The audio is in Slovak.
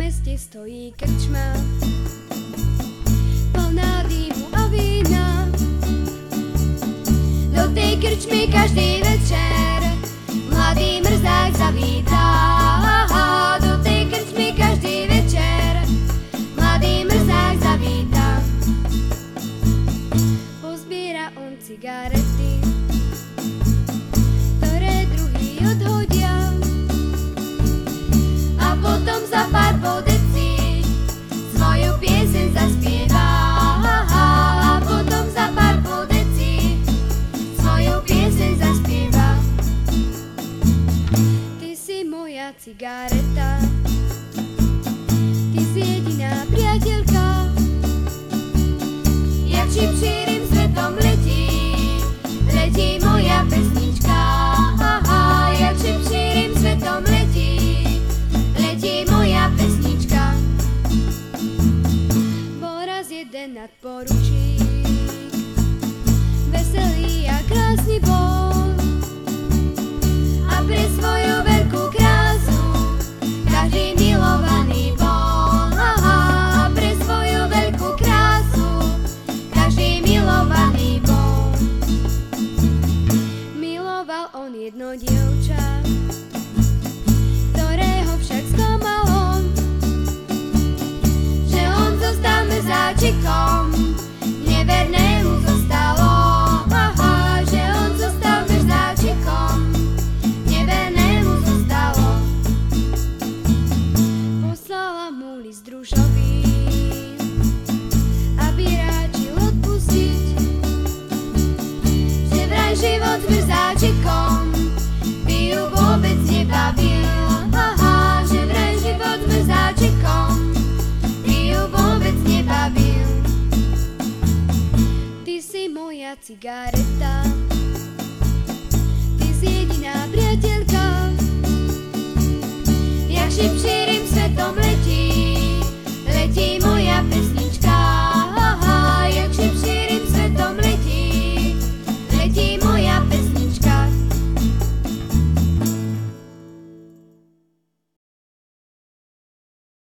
meste stojí krčma, plná dýmu a vína. Do tej krčmy každý večer mladý mrzák zavítá. Do tej krčmy každý večer mladý mrzák zavítá. Pozbiera on cigarety, ktoré druhý odhodia, a potom za pár podecí svoju pieseň zaspieva. A potom za pár podecí svoju pieseň zaspieva. Ty si moja cigareta, ty si jediná priateľka. Jak šipšírim svetom letí, letí moja pesnička. Jak šipšírim svetom letí, letí moja pesnička. Bol raz jeden nadporučík, veselý a krásny bol, a pre svoju veľkú krásu každý milovaný bol. A pre svoju veľkú krásu každý milovaný bol. Miloval on jedno dievča, ktorého však sklamal on, že on zostal mrzáčikom, nevernému zostalo. Že on zostal mrzáčikom, nevernému zostalo. Poslala mu list družový, aby ráčil odpustiť, že vraj život s mrzáčikom by ju vôbec nebavil. Že vraj život s mrzáčikom by ju vôbec nebavil. Ty si moja cigareta, ty si jediná priateľka. Jak šipšie